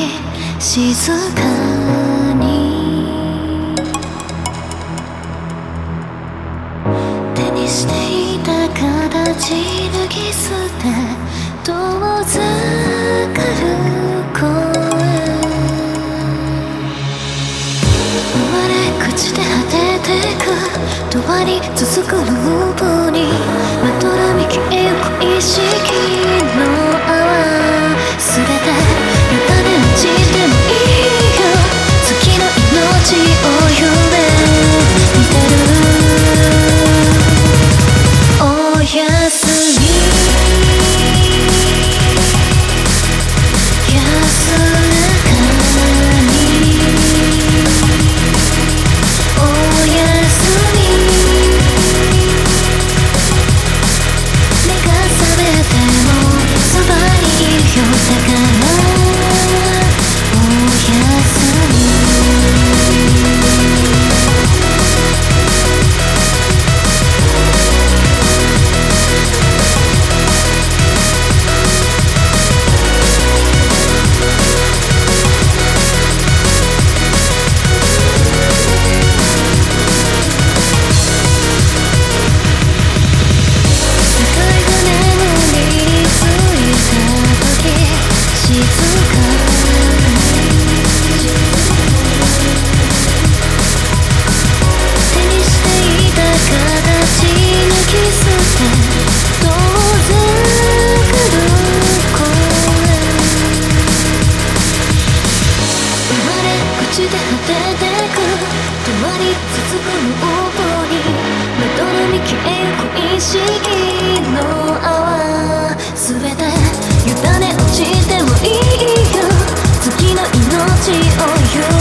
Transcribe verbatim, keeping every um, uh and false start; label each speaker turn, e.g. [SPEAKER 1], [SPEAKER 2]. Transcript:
[SPEAKER 1] 静かに手にしていた形脱ぎ捨て遠ざかる声生まれ口で果ててくとわり続くループにまどらみ消えゆく意識の泡全て委ね落ちてもいいよ次の命を夢見てるおやすみ安らかにおやすみ目が覚めてもそばにいるよだからおやすみ口で果ててく止まり続くの音にまどろみ消えゆく意識の泡全て委ね落ちてもいいよ次の命を夢